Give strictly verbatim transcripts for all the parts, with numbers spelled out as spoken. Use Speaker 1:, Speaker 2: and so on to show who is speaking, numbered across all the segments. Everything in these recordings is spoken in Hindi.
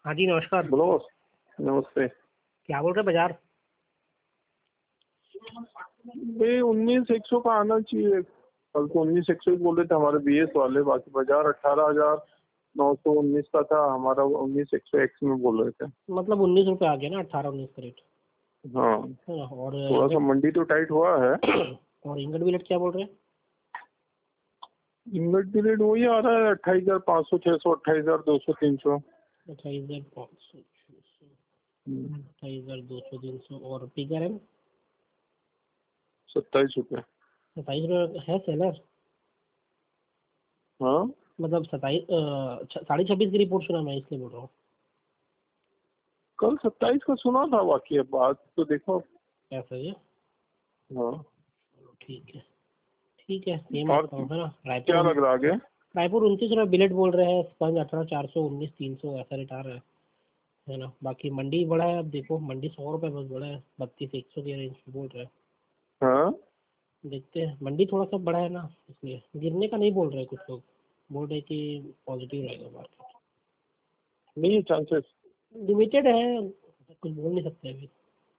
Speaker 1: हाँ जी नमस्कार।
Speaker 2: बोलो। नमस्ते।
Speaker 1: क्या बोल रहे बाजार?
Speaker 2: भाई उन्नीस एक सौ का आना चाहिए। कल तो उन्नीस एक सौ ही बोल रहे थे हमारे बीएस वाले, बाकी बाजार अठारह हजार नौ सौ उन्नीस का था, हमारा उन्नीस एक सौ एक्स में बोल रहे थे।
Speaker 1: मतलब उन्नीस रुपए आ गया ना, अठारह उन्नीस का रेट
Speaker 2: हाँ,
Speaker 1: है ना। और
Speaker 2: थोड़ा सा मंडी तो टाइट हुआ है।
Speaker 1: और इंगट बिलेट क्या बोल रहे हैं?
Speaker 2: इंगट की रेट वही आ रहा है, अट्ठाईस हजार पाँच सौ छह सौ अट्ठाईस हजार दो सौ तीन सौ
Speaker 1: अट्ठाईस हजार पाँच सौ छः सौ अट्ठाईस हजार दो सौ तीन सौ और पीकर है
Speaker 2: सत्ताईस रुपये।
Speaker 1: सत्ताईस रुपये है सेलर।
Speaker 2: हाँ,
Speaker 1: मतलब सत्ताईस साढ़े छब्बीस की रिपोर्ट सुना मैं, इसलिए बोल रहा हूँ।
Speaker 2: कल सत्ताईस का सुना था, बाकी अब बात तो देखो।
Speaker 1: ऐसा ही है।
Speaker 2: हाँ,
Speaker 1: चलो ठीक है, ठीक है सेम
Speaker 2: और
Speaker 1: है ना।
Speaker 2: क्या
Speaker 1: रायपुर
Speaker 2: लग रहा आगे?
Speaker 1: रायपुर उनतीस रुपये बिलेट बोल रहे हैं, स्पंज अठारह चार सौ उन्नीस तीन सौ ऐसा रेट आ रहा है है ना। बाकी मंडी बड़ा है, अब देखो मंडी सौ रुपये बस बड़ा है, बत्तीस एक सौ के रेंज में बोल रहे हैं।
Speaker 2: हाँ,
Speaker 1: देखते हैं, मंडी थोड़ा सा बड़ा है ना, इसलिए गिरने का नहीं बोल रहे। कुछ लोग बोल रहे कि पॉजिटिव रहेगा मार्केट।
Speaker 2: नहीं चांसेस।
Speaker 1: लिमिटेड है, कुछ बोल नहीं सकते अभी।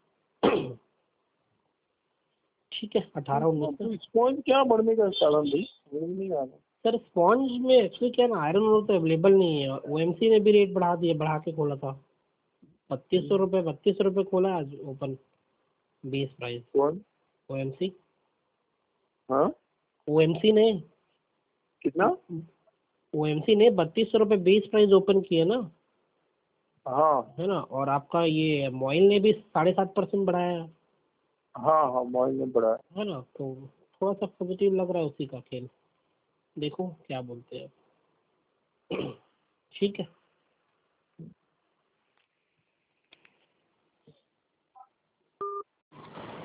Speaker 1: ठीक है, अठारह उन्नीस में।
Speaker 2: स्पॉन्ज क्या बढ़ने का कारण भाई, समझ नहीं आ रहा।
Speaker 1: सर स्पॉन्ज में एक्चुअली क्या ना, आयरन ओर तो अवेलेबल नहीं है। ओ एम सी ने भी रेट बढ़ा दिए, बढ़ा के खोला था। बत्तीस सौ रुपये बत्तीस सौ रुपये खोला आज ओपन बेस प्राइस।
Speaker 2: कौन?
Speaker 1: ओ एम सी
Speaker 2: हाँ,
Speaker 1: ओ एम सी ने
Speaker 2: कितना?
Speaker 1: ओ एम सी ने बत्तीस सौ रुपये बेस प्राइस ओपन किए ना,
Speaker 2: हाँ
Speaker 1: है ना। और आपका ये मॉइल ने भी साढ़े सात परसेंट बढ़ाया है
Speaker 2: हाँ हाँ, मॉल में बड़ा है।
Speaker 1: है ना। तो थोड़ा सा पॉजिटिव लग रहा है उसी का खेल। देखो क्या बोलते हैं अब। ठीक है।